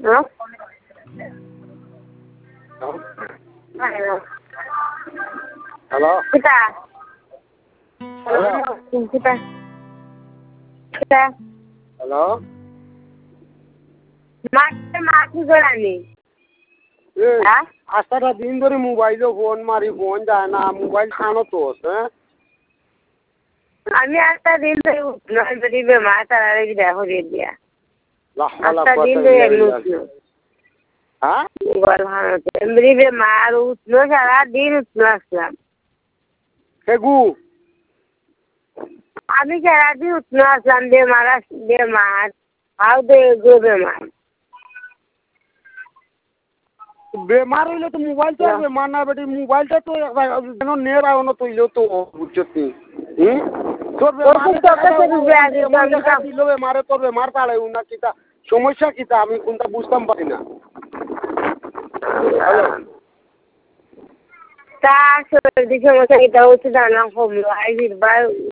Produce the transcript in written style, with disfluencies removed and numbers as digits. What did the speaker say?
হ্যাঁ হ্যালো কিতা হ্যালো কিতা কিতা হ্যালো মাটি গড়ানি হ্যাঁ আজটা দিন ধরে মোবাইলে ফোন মারি ফোন যায় না মোবাইল খানো তো হ্যাঁ আমি একটা দিন ধরে উঠলো যদি বেমার তারা দেখো দিয়া একটা দিন ধরে এমনি উঠলো হ্যাঁ মোবাইল ভালো এমনি বেমার উঠলো সারা দিন উঠলো আসলাম সেগু আমি সারাদিন উঠলো আসলাম বেমার হাও দে গো বেমার বেমার হইলে তো মোবাইল তো বেমার না বেটি মোবাইলটা তো যেন নেট আও না তৈলেও তো বুঝছি তোর বেমারে তোর বেমার তাড়াইও না কিতা সমস্যা কিতা আমি কোনটা বুঝতাম পারি না তা সর্দি সমস্যা কিতা হচ্ছে জানা কমলো আই ফিরবার